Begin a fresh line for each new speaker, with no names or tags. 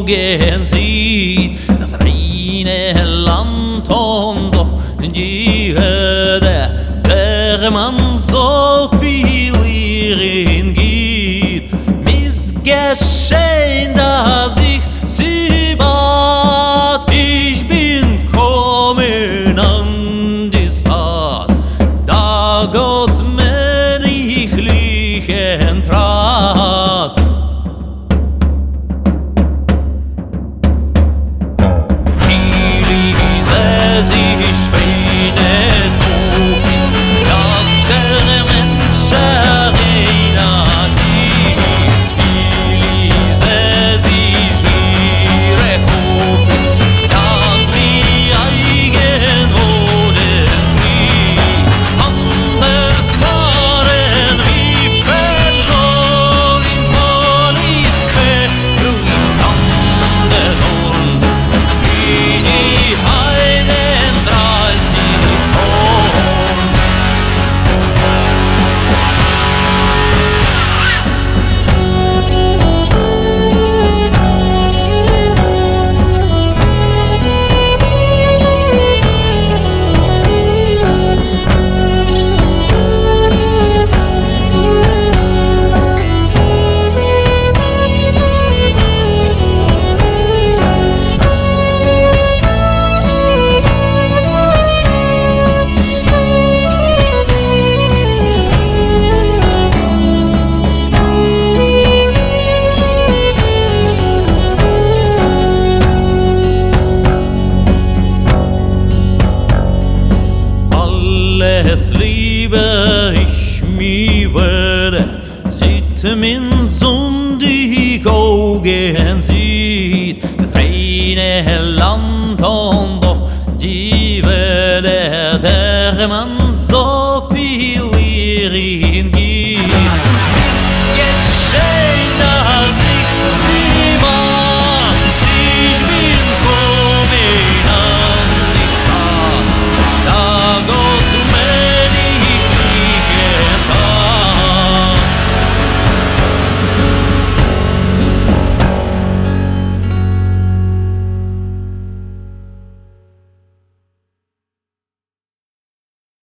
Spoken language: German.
Augen sieht, das reine Land und doch die Erde, der man so viel hierin gibt. Missgeschehen, dass ich sie bat, ich bin kommen an die Stadt, da Gott mir reichlichen trat. Alles liebe ich mir würde, sieht min sündig Augen sieht, das reine Land und doch die Welle, der man